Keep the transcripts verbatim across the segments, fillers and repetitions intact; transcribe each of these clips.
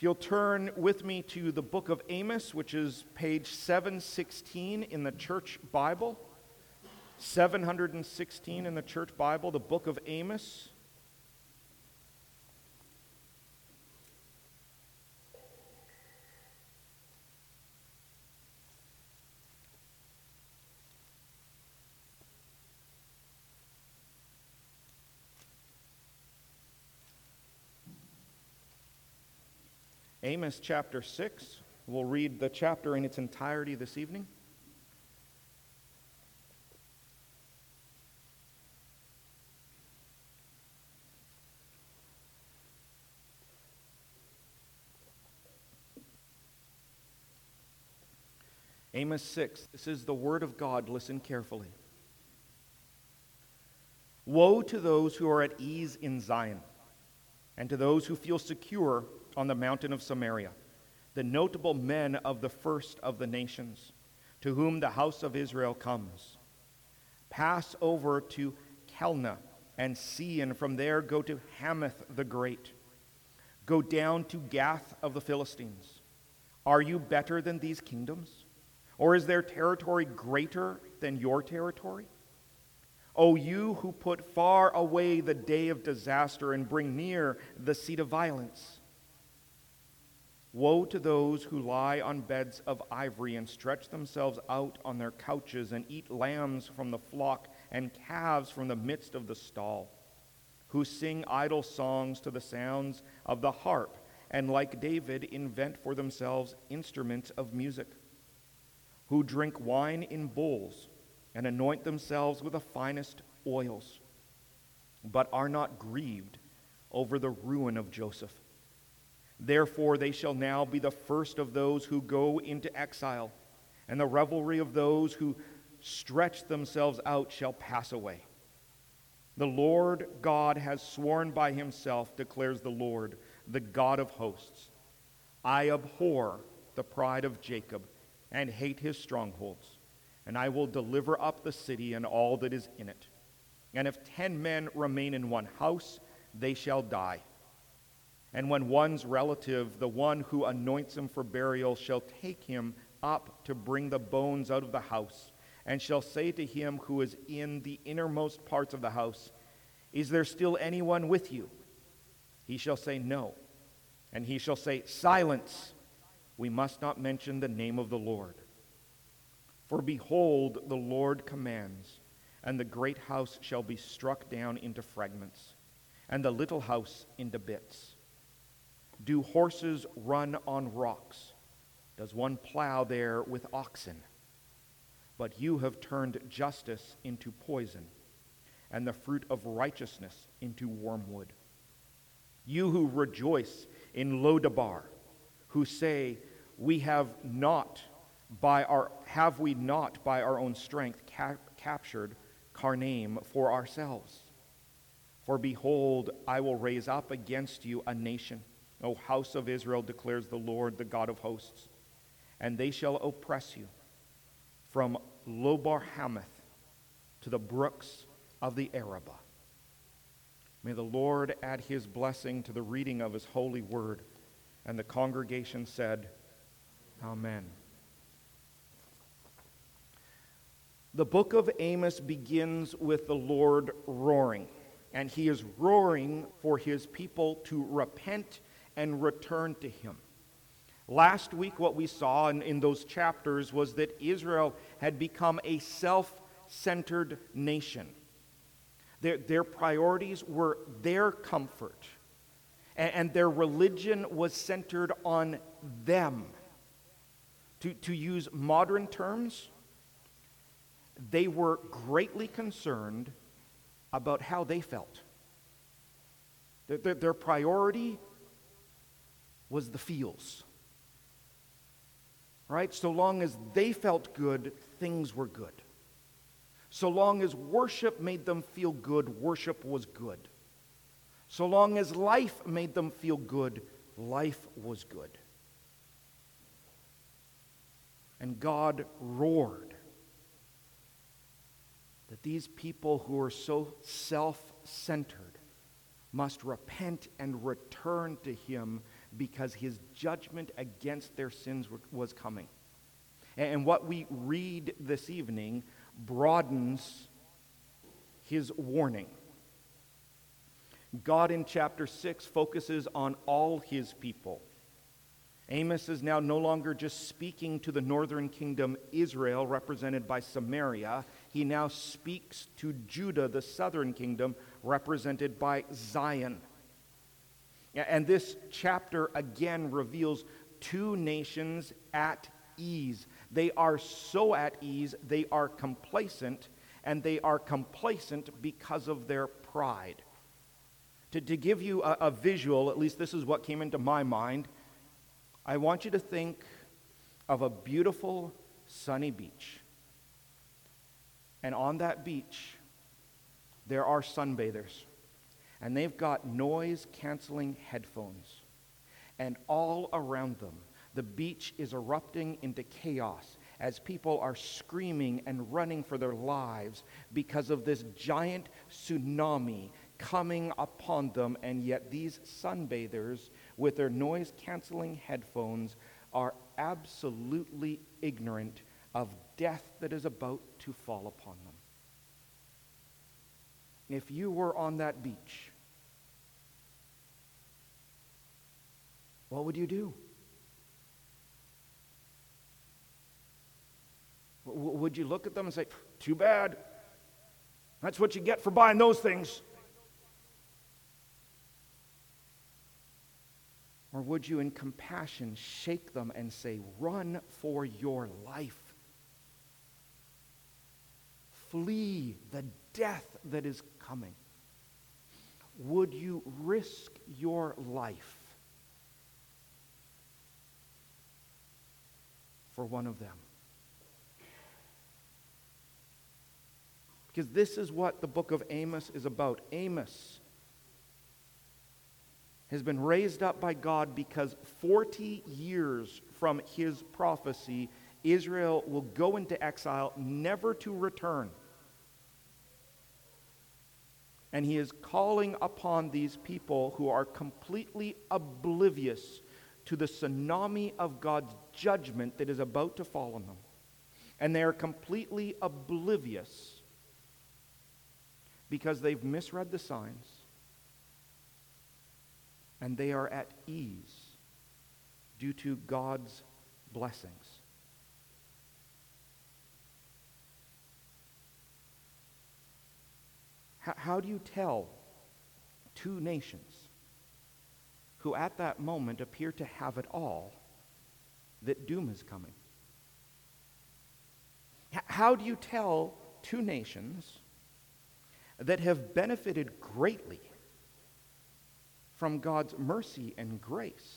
you'll turn with me to the book of Amos, which is page seven sixteen in the church Bible. seven sixteen in the church Bible, the book of Amos. Amos chapter six. We'll read the chapter in its entirety this evening. Amos six. This is the word of God. Listen carefully. Woe to those who are at ease in Zion, and to those who feel secure on the mountain of Samaria, the notable men of the first of the nations, to whom the house of Israel comes. Pass over to Kelna and see, and from there go to Hamath the Great. Go down to Gath of the Philistines. Are you better than these kingdoms? Or is their territory greater than your territory? O you who put far away the day of disaster and bring near the seat of violence. Woe to those who lie on beds of ivory and stretch themselves out on their couches and eat lambs from the flock and calves from the midst of the stall, who sing idle songs to the sounds of the harp and, like David, invent for themselves instruments of music, who drink wine in bowls and anoint themselves with the finest oils, but are not grieved over the ruin of Joseph. Therefore they shall now be the first of those who go into exile, and the revelry of those who stretch themselves out shall pass away. The Lord God has sworn by himself, declares the Lord, the God of hosts. I abhor the pride of Jacob and hate his strongholds, and I will deliver up the city and all that is in it. And if ten men remain in one house, they shall die. And when one's relative, the one who anoints him for burial, shall take him up to bring the bones out of the house, and shall say to him who is in the innermost parts of the house, Is there still anyone with you? He shall say, No. And he shall say, Silence! We must not mention the name of the Lord. For behold, the Lord commands, and the great house shall be struck down into fragments, and the little house into bits. Do horses run on rocks? Does one plow there with oxen? But you have turned justice into poison, and the fruit of righteousness into wormwood. You who rejoice in Lodabar, who say, We have not by our have we not by our own strength ca- captured Karnaim for ourselves? For behold, I will raise up against you a nation, O house of Israel, declares the Lord, the God of hosts, and they shall oppress you from Lobar Hamath to the brooks of the Arabah. May the Lord add his blessing to the reading of his holy word. And the congregation said, Amen. The book of Amos begins with the Lord roaring, and he is roaring for his people to repent and return to him. Last week, what we saw in, in those chapters was that Israel had become a self-centered nation. Their, their priorities were their comfort, and, and their religion was centered on them. To, to use modern terms, they were greatly concerned about how they felt. Their, their, their priority was the feels. Right? So long as they felt good, things were good. So long as worship made them feel good, worship was good. So long as life made them feel good, life was good. And God roared that these people who are so self-centered must repent and return to him because his judgment against their sins was coming. And what we read this evening broadens his warning. God in chapter six focuses on all his people. Amos is now no longer just speaking to the northern kingdom, Israel, represented by Samaria. He now speaks to Judah, the southern kingdom, represented by Zion. And this chapter again reveals two nations at ease. They are so at ease, they are complacent, and they are complacent because of their pride. To, to give you a, a visual, at least this is what came into my mind, I want you to think of a beautiful sunny beach. And on that beach, there are sunbathers. And they've got noise-canceling headphones. And all around them, the beach is erupting into chaos as people are screaming and running for their lives because of this giant tsunami coming upon them. And yet these sunbathers, with their noise-canceling headphones, are absolutely ignorant of death that is about to fall upon them. If you were on that beach, what would you do? W- would you look at them and say, too bad. That's what you get for buying those things. Or would you in compassion shake them and say, run for your life? Flee the death that is coming. Would you risk your life for one of them? Because this is what the book of Amos is about. Amos has been raised up by God because forty years from his prophecy, Israel will go into exile, never to return. And he is calling upon these people who are completely oblivious to the tsunami of God's judgment that is about to fall on them. And they are completely oblivious because they've misread the signs. And they are at ease due to God's blessings. How, how do you tell two nations who at that moment appear to have it all that doom is coming? H- how do you tell two nations that have benefited greatly from God's mercy and grace,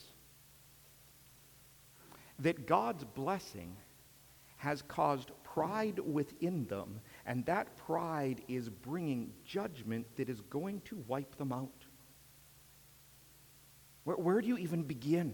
that God's blessing has caused pride within them, and that pride is bringing judgment that is going to wipe them out? Where, where do you even begin?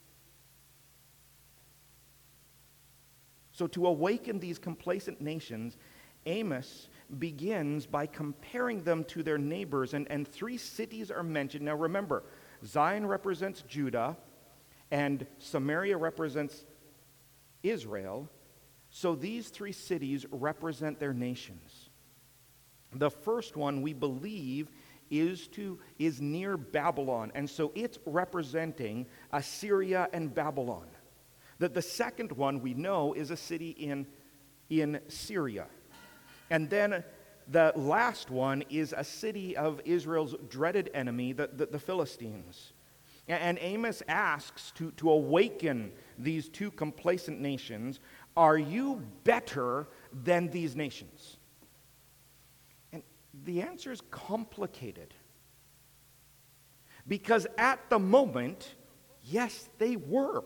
So to awaken these complacent nations, Amos begins by comparing them to their neighbors, and, and three cities are mentioned. Now remember, Zion represents Judah, and Samaria represents Israel. So these three cities represent their nations. The first one, we believe, is to is near Babylon, and so it's representing Assyria and Babylon. That the second one we know is a city in, in Syria. And then the last one is a city of Israel's dreaded enemy, the, the, the Philistines. And Amos asks to, to awaken these two complacent nations, are you better than these nations? And the answer is complicated. Because at the moment, yes, they were.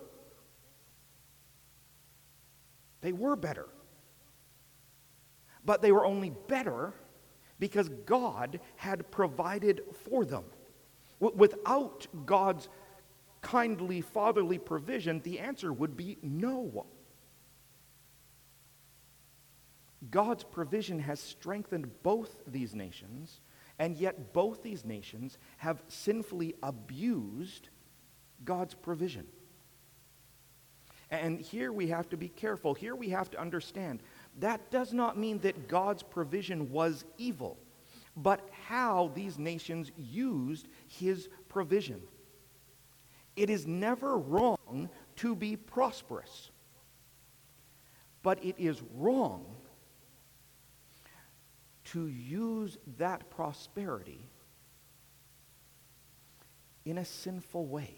They were better. But they were only better because God had provided for them. W- without God's kindly, fatherly provision, the answer would be no. God's provision has strengthened both these nations, And yet both these nations have sinfully abused God's provision. And here we have to be careful. Here we have to understand that does not mean that God's provision was evil, but how these nations used his provision. It is never wrong to be prosperous, but it is wrong to use that prosperity in a sinful way.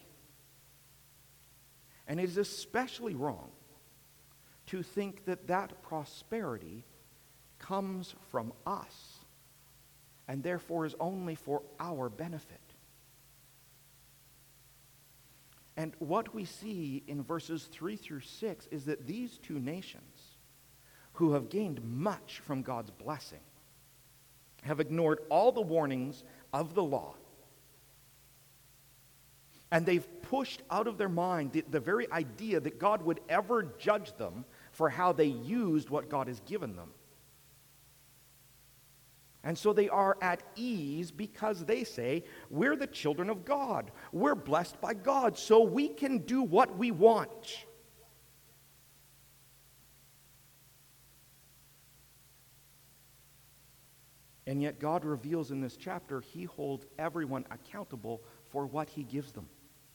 And it is especially wrong to think that that prosperity comes from us and therefore is only for our benefit. And what we see in verses three through six is that these two nations, who have gained much from God's blessing, have ignored all the warnings of the law. And they've pushed out of their mind the, the very idea that God would ever judge them for how they used what God has given them. And so they are at ease because they say, we're the children of God. We're blessed by God, so we can do what we want. And yet God reveals in this chapter he holds everyone accountable for what he gives them.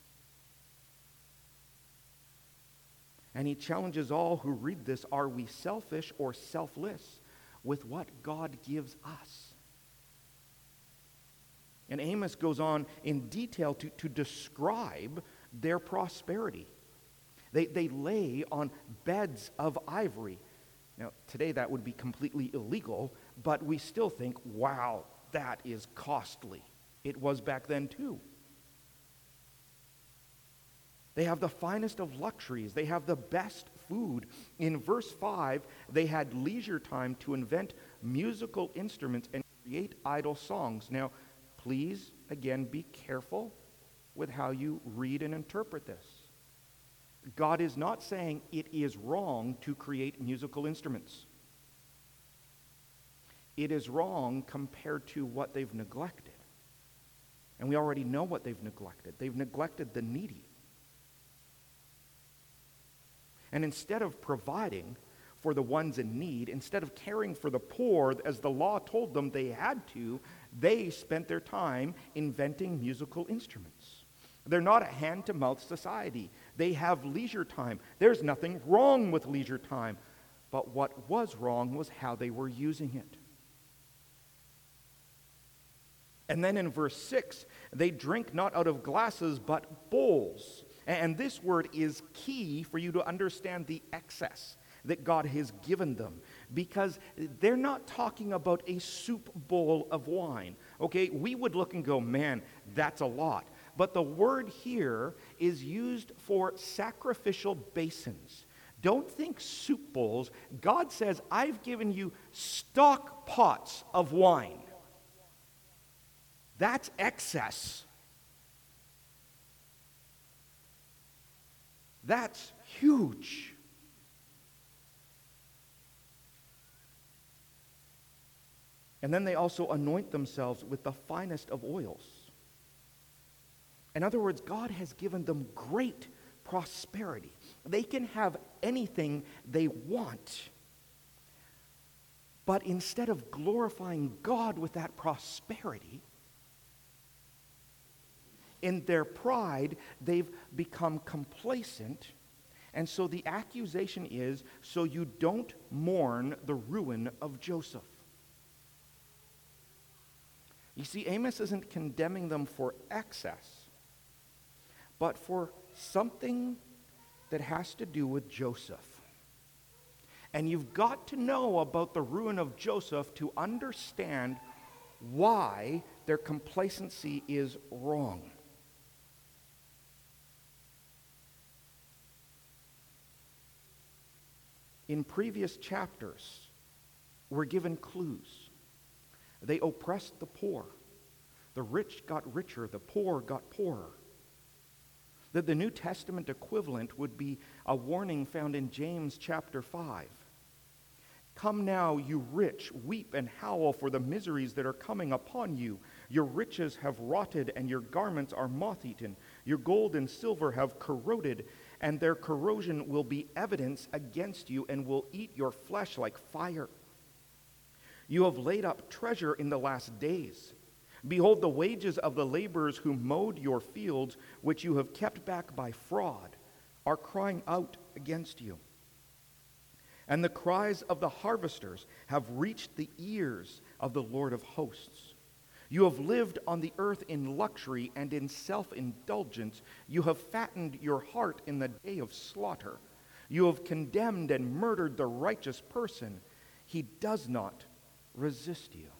And he challenges all who read this, are we selfish or selfless with what God gives us? And Amos goes on in detail to, to describe their prosperity. They, they lay on beds of ivory. Now, today that would be completely illegal, but we still think, wow, that is costly. It was back then too. They have the finest of luxuries. They have the best food. In verse five, they had leisure time to invent musical instruments and create idle songs. Now, please, again, be careful with how you read and interpret this. God is not saying it is wrong to create musical instruments. It is wrong compared to what they've neglected. And we already know what they've neglected. They've neglected the needy. And instead of providing for the ones in need, instead of caring for the poor as the law told them they had to, they spent their time inventing musical instruments. They're not a hand-to-mouth society. They have leisure time. There's nothing wrong with leisure time. But what was wrong was how they were using it. And then in verse six, they drink not out of glasses but bowls. And this word is key for you to understand the excess that God has given them, because they're not talking about a soup bowl of wine. Okay, we would look and go, man, that's a lot. But the word here is used for sacrificial basins. Don't think soup bowls. God says, I've given you stock pots of wine. That's excess. That's huge. And then they also anoint themselves with the finest of oils. In other words, God has given them great prosperity. They can have anything they want. But instead of glorifying God with that prosperity, in their pride, they've become complacent. And so the accusation is, so you don't mourn the ruin of Joseph. You see, Amos isn't condemning them for excess, but for something that has to do with Joseph. And you've got to know about the ruin of Joseph to understand why their complacency is wrong. In previous chapters, we're given clues. They oppressed the poor. The rich got richer. The poor got poorer. That the New Testament equivalent would be a warning found in James chapter five. Come now, you rich, weep and howl for the miseries that are coming upon you. Your riches have rotted, and your garments are moth-eaten. Your gold and silver have corroded, and their corrosion will be evidence against you and will eat your flesh like fire. You have laid up treasure in the last days. Behold, the wages of the laborers who mowed your fields, which you have kept back by fraud, are crying out against you. And the cries of the harvesters have reached the ears of the Lord of hosts. You have lived on the earth in luxury and in self-indulgence. You have fattened your heart in the day of slaughter. You have condemned and murdered the righteous person. He does not resist you.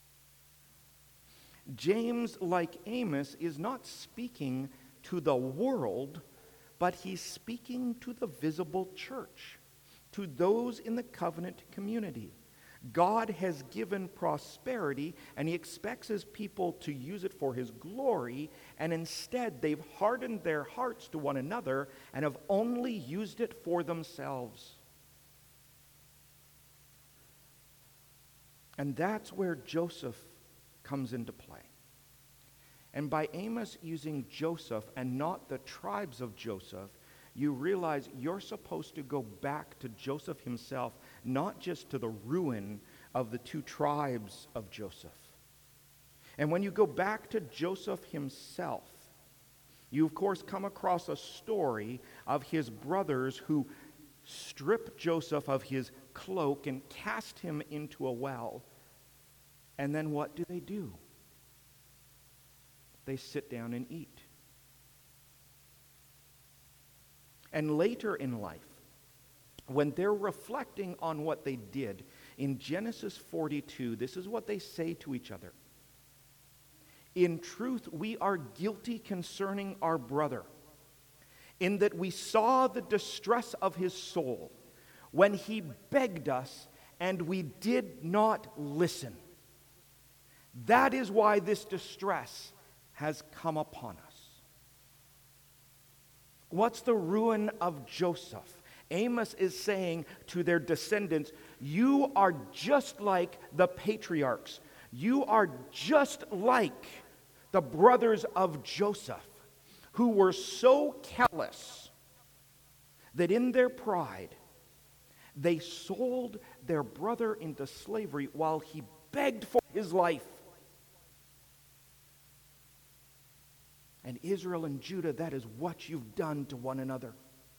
James, like Amos, is not speaking to the world, but he's speaking to the visible church, to those in the covenant community. God has given prosperity, and he expects his people to use it for his glory, and instead they've hardened their hearts to one another and have only used it for themselves. And that's where Joseph comes into play. And by Amos using Joseph and not the tribes of Joseph, you realize you're supposed to go back to Joseph himself, not just to the ruin of the two tribes of Joseph. And when you go back to Joseph himself, you of course come across a story of his brothers who strip Joseph of his cloak and cast him into a well. And then what do they do? They sit down and eat. And later in life, when they're reflecting on what they did, in Genesis forty-two, this is what they say to each other. In truth, we are guilty concerning our brother, in that we saw the distress of his soul when he begged us, and we did not listen. That is why this distress has come upon us. What's the ruin of Joseph? Amos is saying to their descendants, you are just like the patriarchs. You are just like the brothers of Joseph, who were so callous that in their pride, they sold their brother into slavery while he begged for his life. And Israel and Judah, that is what you've done to one another.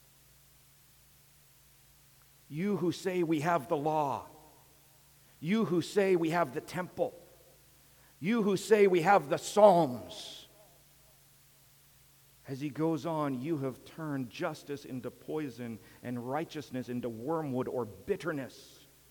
You who say we have the law. You who say we have the temple. You who say we have the Psalms. As he goes on, you have turned justice into poison and righteousness into wormwood or bitterness.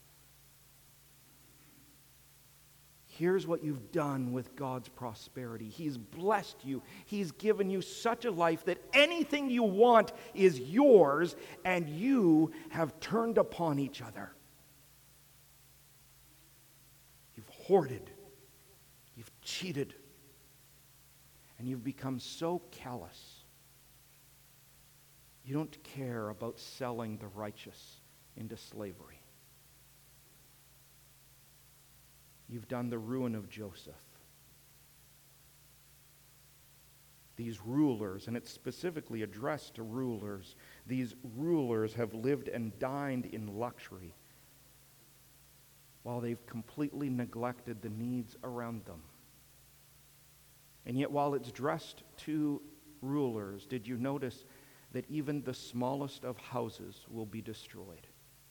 Here's what you've done with God's prosperity. He's blessed you. He's given you such a life that anything you want is yours, and you have turned upon each other. You've hoarded. You've cheated. And you've become so callous. You don't care about selling the righteous into slavery. You've done the ruin of Joseph. These rulers, and it's specifically addressed to rulers, these rulers have lived and dined in luxury while they've completely neglected the needs around them. And yet while it's addressed to rulers, did you notice that even the smallest of houses will be destroyed?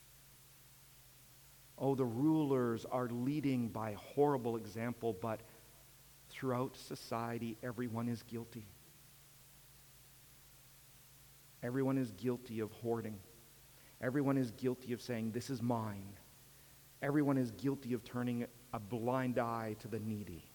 Oh, the rulers are leading by horrible example, but throughout society, everyone is guilty. Everyone is guilty of hoarding. Everyone is guilty of saying, this is mine. Everyone is guilty of turning a blind eye to the needy.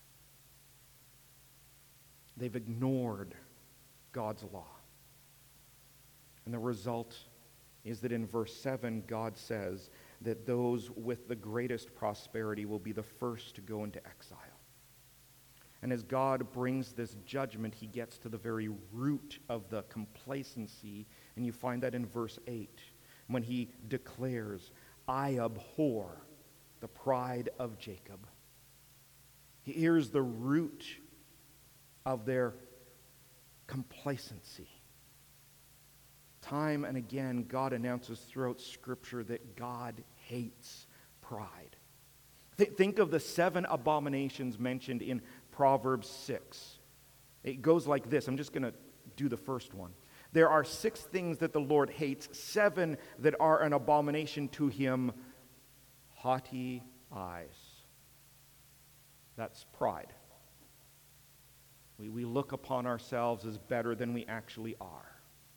They've ignored God's law. And the result is that in verse seven, God says that those with the greatest prosperity will be the first to go into exile. And as God brings this judgment, he gets to the very root of the complacency, and you find that in verse eight, when he declares, I abhor the pride of Jacob. Here's the root of their complacency. Time and again, God announces throughout Scripture that God hates pride. Th- think of the seven abominations mentioned in Proverbs six. It goes like this. I'm just going to do the first one. There are six things that the Lord hates, seven that are an abomination to him. Haughty eyes. That's pride. We, we look upon ourselves as better than we actually are.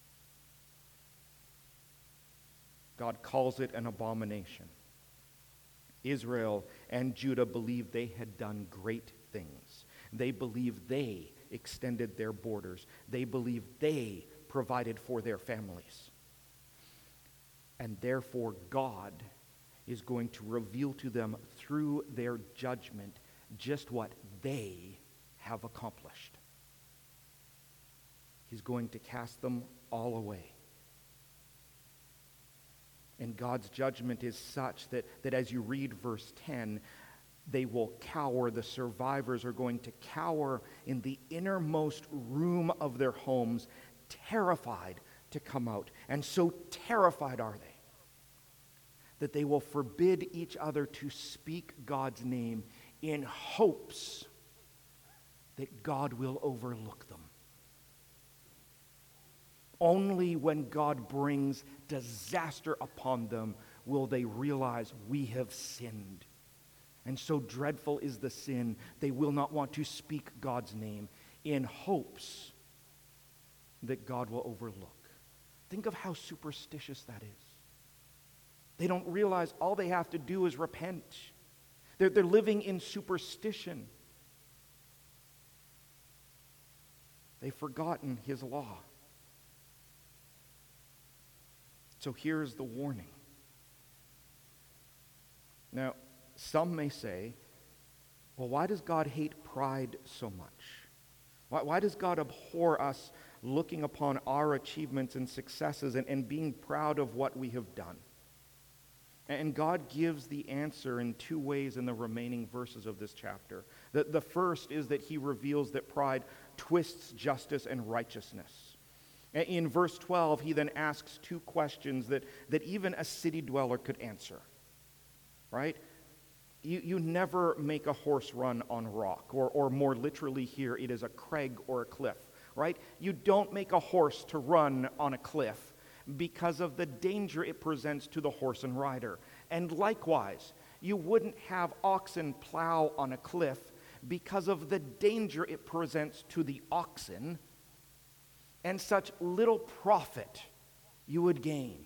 God calls it an abomination. Israel and Judah believed they had done great things. They believed they extended their borders. They believed they provided for their families. And therefore God is going to reveal to them through their judgment just what they have accomplished. He's going to cast them all away. And God's judgment is such that, that as you read verse ten, they will cower. The survivors are going to cower in the innermost room of their homes, terrified to come out. And so terrified are they that they will forbid each other to speak God's name in hopes that God will overlook them. Only when God brings disaster upon them will they realize we have sinned. And so dreadful is the sin, they will not want to speak God's name in hopes that God will overlook. Think of how superstitious that is. They don't realize all they have to do is repent. They're, they're living in superstition. They've forgotten his law. So here's the warning. Now, some may say, well, why does God hate pride so much? Why, why does God abhor us looking upon our achievements and successes and, and being proud of what we have done? And God gives the answer in two ways in the remaining verses of this chapter. The, the first is that he reveals that pride twists justice and righteousness. In verse twelve, he then asks two questions that, that even a city dweller could answer. Right? You, you never make a horse run on rock, or, or more literally here, it is a crag or a cliff. Right? You don't make a horse to run on a cliff because of the danger it presents to the horse and rider. And likewise, you wouldn't have oxen plow on a cliff because of the danger it presents to the oxen and such little profit you would gain.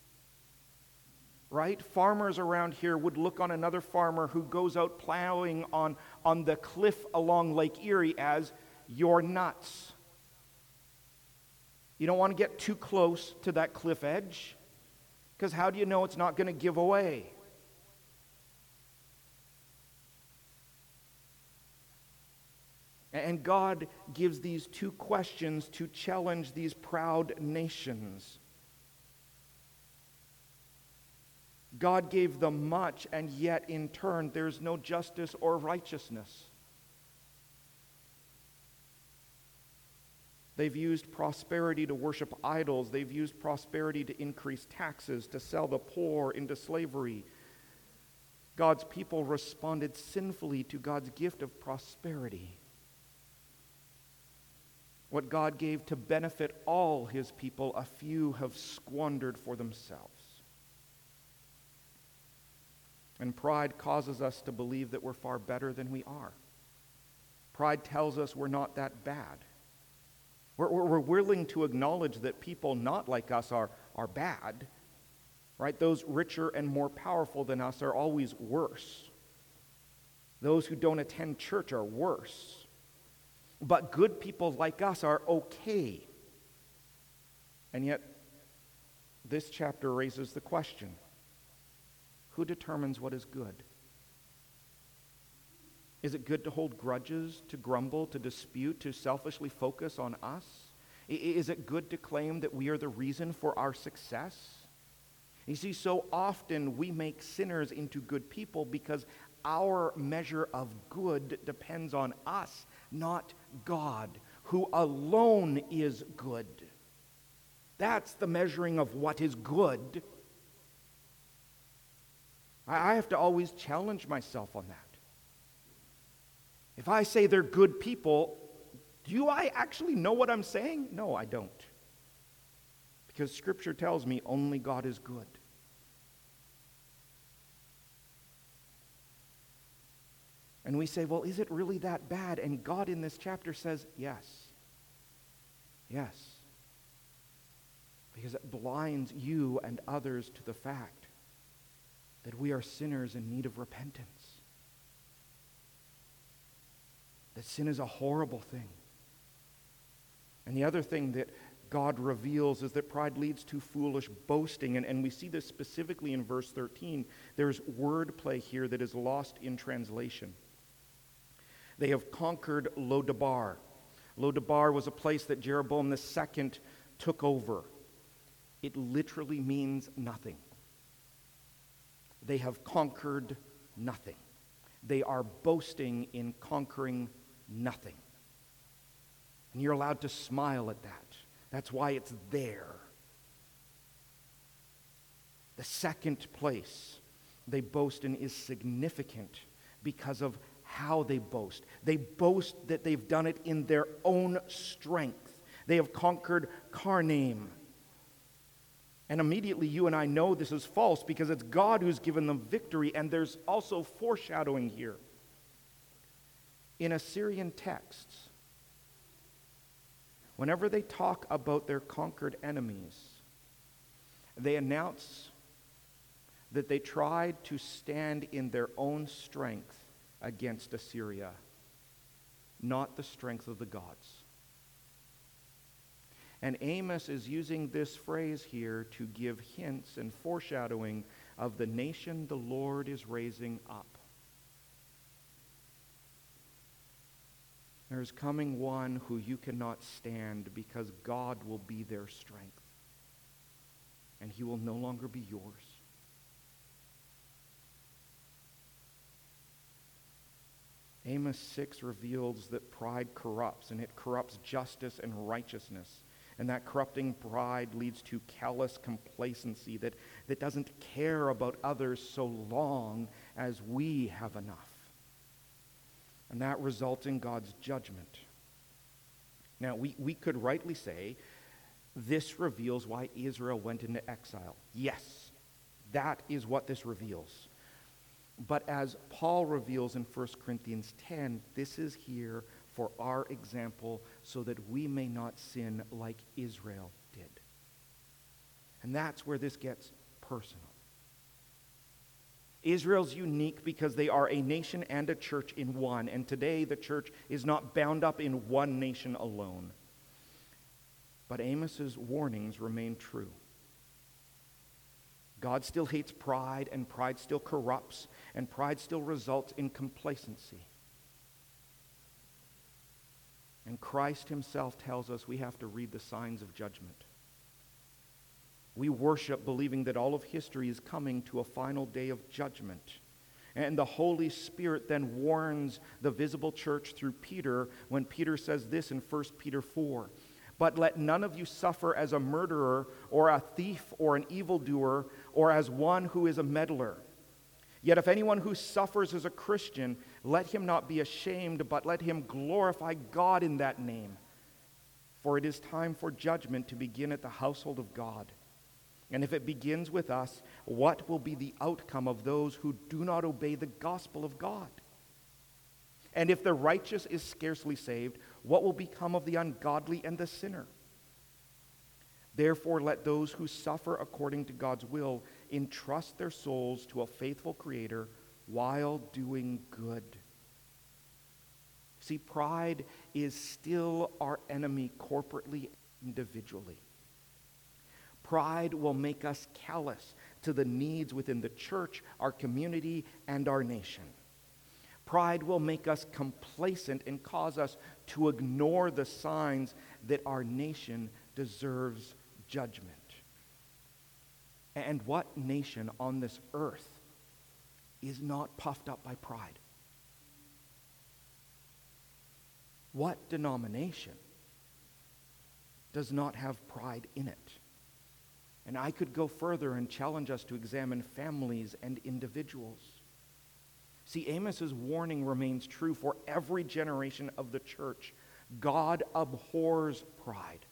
Right? Farmers around here would look on another farmer who goes out plowing on, on the cliff along Lake Erie as, "You're nuts. You don't want to get too close to that cliff edge, because how do you know it's not going to give away?" And God gives these two questions to challenge these proud nations. God gave them much, and yet in turn there's no justice or righteousness. They've used prosperity to worship idols. They've used prosperity to increase taxes, to sell the poor into slavery. God's people responded sinfully to God's gift of prosperity. What God gave to benefit all his people, a few have squandered for themselves. And pride causes us to believe that we're far better than we are. Pride tells us we're not that bad. We're, we're willing to acknowledge that people not like us are, are bad. Right? Those richer and more powerful than us are always worse. Those who don't attend church are worse. But good people like us are okay. And yet, this chapter raises the question, who determines what is good? Is it good to hold grudges, to grumble, to dispute, to selfishly focus on us? Is it good to claim that we are the reason for our success? You see, so often we make sinners into good people because our measure of good depends on us, not God, who alone is good. That's the measuring of what is good. I have to always challenge myself on that. If I say they're good people, do I actually know what I'm saying? No, I don't. Because Scripture tells me only God is good. And we say, well, is it really that bad? And God in this chapter says, yes. Yes. Because it blinds you and others to the fact that we are sinners in need of repentance. That sin is a horrible thing. And the other thing that God reveals is that pride leads to foolish boasting. And, and we see this specifically in verse thirteen. There's wordplay here that is lost in translation. They have conquered Lo-debar. Lo-debar was a place that Jeroboam the Second took over. It literally means nothing. They have conquered nothing. They are boasting in conquering nothing. And you're allowed to smile at that. That's why it's there. The second place they boast in is significant because of how they boast. They boast that they've done it in their own strength. They have conquered Karnaim. And immediately you and I know this is false because it's God who's given them victory, and there's also foreshadowing here. In Assyrian texts, whenever they talk about their conquered enemies, they announce that they tried to stand in their own strength against Assyria, not the strength of the gods. And Amos is using this phrase here to give hints and foreshadowing of the nation the Lord is raising up. There is coming one who you cannot stand because God will be their strength. And he will no longer be yours. Amos six reveals that pride corrupts, and it corrupts justice and righteousness. And that corrupting pride leads to callous complacency that, that doesn't care about others so long as we have enough. And that results in God's judgment. Now, we, we could rightly say, this reveals why Israel went into exile. Yes, that is what this reveals. But as Paul reveals in First Corinthians ten, this is here for our example so that we may not sin like Israel did. And that's where this gets personal. Israel's unique because they are a nation and a church in one, and today the church is not bound up in one nation alone. But Amos's warnings remain true. God still hates pride, and pride still corrupts, and pride still results in complacency. And Christ himself tells us we have to read the signs of judgment. We worship believing that all of history is coming to a final day of judgment. And the Holy Spirit then warns the visible church through Peter when Peter says this in First Peter four. But let none of you suffer as a murderer or a thief or an evildoer or as one who is a meddler. Yet if anyone who suffers as a Christian, let him not be ashamed, but let him glorify God in that name. For it is time for judgment to begin at the household of God. And if it begins with us, what will be the outcome of those who do not obey the gospel of God? And if the righteous is scarcely saved, what will become of the ungodly and the sinner? Therefore, let those who suffer according to God's will entrust their souls to a faithful Creator while doing good. See, pride is still our enemy corporately, individually. Pride will make us callous to the needs within the church, our community, and our nation. Pride will make us complacent and cause us to ignore the signs that our nation deserves judgment. And what nation on this earth is not puffed up by pride? What denomination does not have pride in it? And I could go further and challenge us to examine families and individuals. See, Amos's warning remains true for every generation of the church. God abhors pride.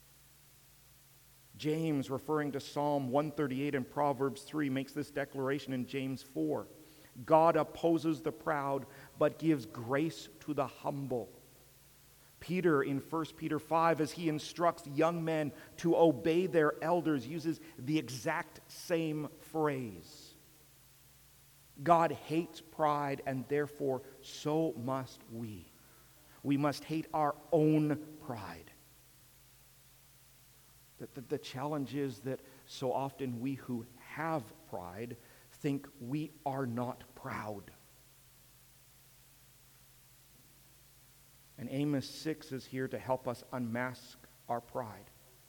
James, referring to Psalm one thirty-eight and Proverbs three, makes this declaration in James four. God opposes the proud, but gives grace to the humble. Peter, in First Peter five, as he instructs young men to obey their elders, uses the exact same phrase. God hates pride, and therefore so must we. We must hate our own pride. The, the, the challenge is that so often we who have pride think we are not proud. And Amos six is here to help us unmask our pride.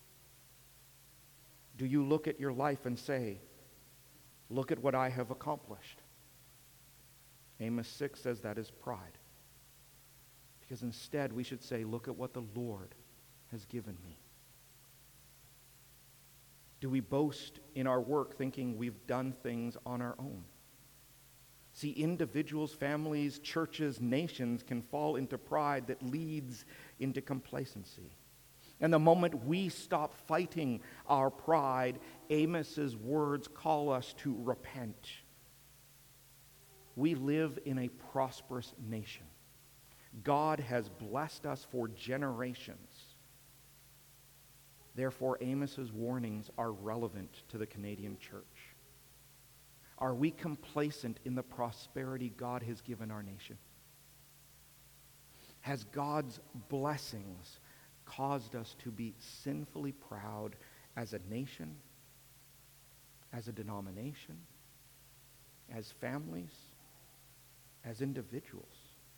Do you look at your life and say, look at what I have accomplished? Amos six says that is pride. Because instead we should say, look at what the Lord has given me. Do we boast in our work thinking we've done things on our own? See, individuals, families, churches, nations can fall into pride that leads into complacency. And the moment we stop fighting our pride, Amos's words call us to repent. We live in a prosperous nation. God has blessed us for generations. Therefore, Amos's warnings are relevant to the Canadian church. Are we complacent in the prosperity God has given our nation? Has God's blessings caused us to be sinfully proud as a nation, as a denomination, as families, as individuals?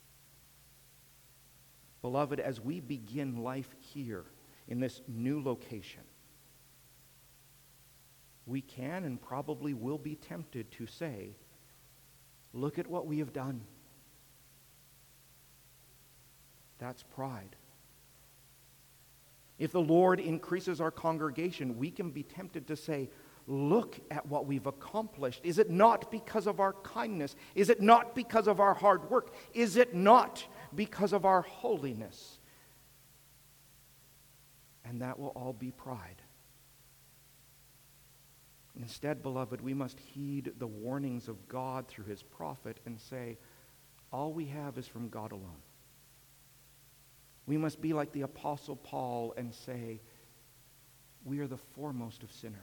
Beloved, as we begin life here in this new location, we can and probably will be tempted to say, look at what we have done. That's pride. If the Lord increases our congregation, we can be tempted to say, look at what we've accomplished. Is it not because of our kindness? Is it not because of our hard work? Is it not because of our holiness? And that will all be pride. Instead, beloved, we must heed the warnings of God through his prophet and say, all we have is from God alone. We must be like the Apostle Paul and say, we are the foremost of sinners.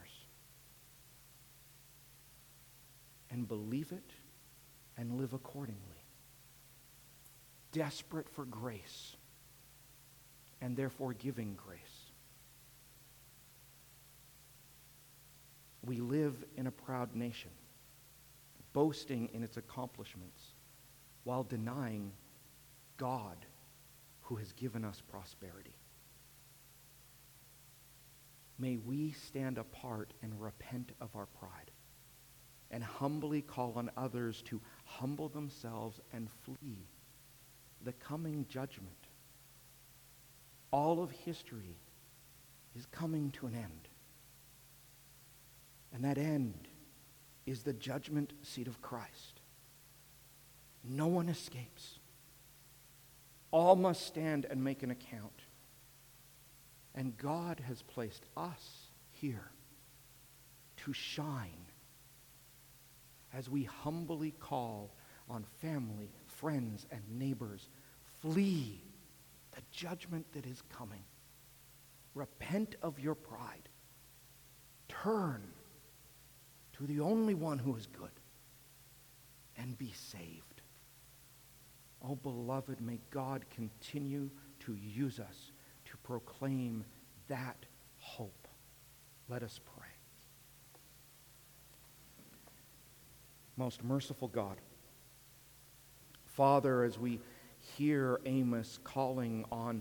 And believe it and live accordingly. Desperate for grace and therefore giving grace. We live in a proud nation, boasting in its accomplishments while denying God who has given us prosperity. May we stand apart and repent of our pride and humbly call on others to humble themselves and flee the coming judgment. All of history is coming to an end. And that end is the judgment seat of Christ. No one escapes. All must stand and make an account. And God has placed us here to shine as we humbly call on family, friends, and neighbors. Flee the judgment that is coming. Repent of your pride. Turn to the only one who is good, and be saved. Oh, beloved, may God continue to use us to proclaim that hope. Let us pray. Most merciful God, Father, as we hear Amos calling on,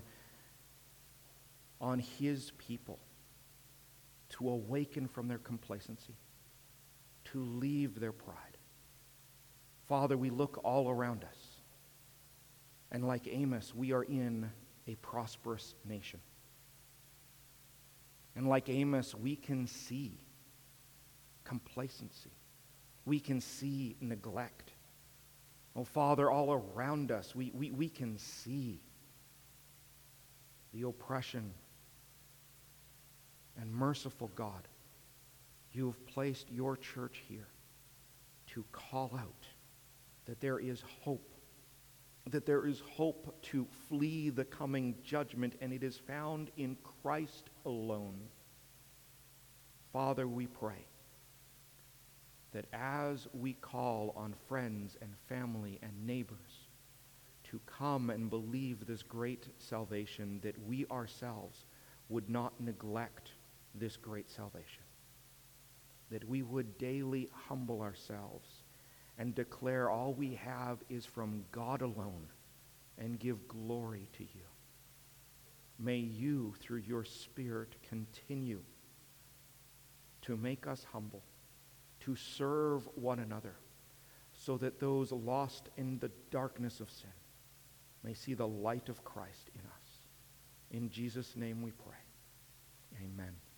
on his people to awaken from their complacency, to leave their pride. Father, we look all around us, and like Amos, we are in a prosperous nation. And like Amos, we can see complacency. We can see neglect. Oh, Father, all around us, we, we, we can see the oppression. And merciful God, you have placed your church here to call out that there is hope, that there is hope to flee the coming judgment, and it is found in Christ alone. Father, we pray that as we call on friends and family and neighbors to come and believe this great salvation, that we ourselves would not neglect this great salvation, that we would daily humble ourselves and declare all we have is from God alone and give glory to you. May you, through your Spirit, continue to make us humble, to serve one another, so that those lost in the darkness of sin may see the light of Christ in us. In Jesus' name we pray. Amen.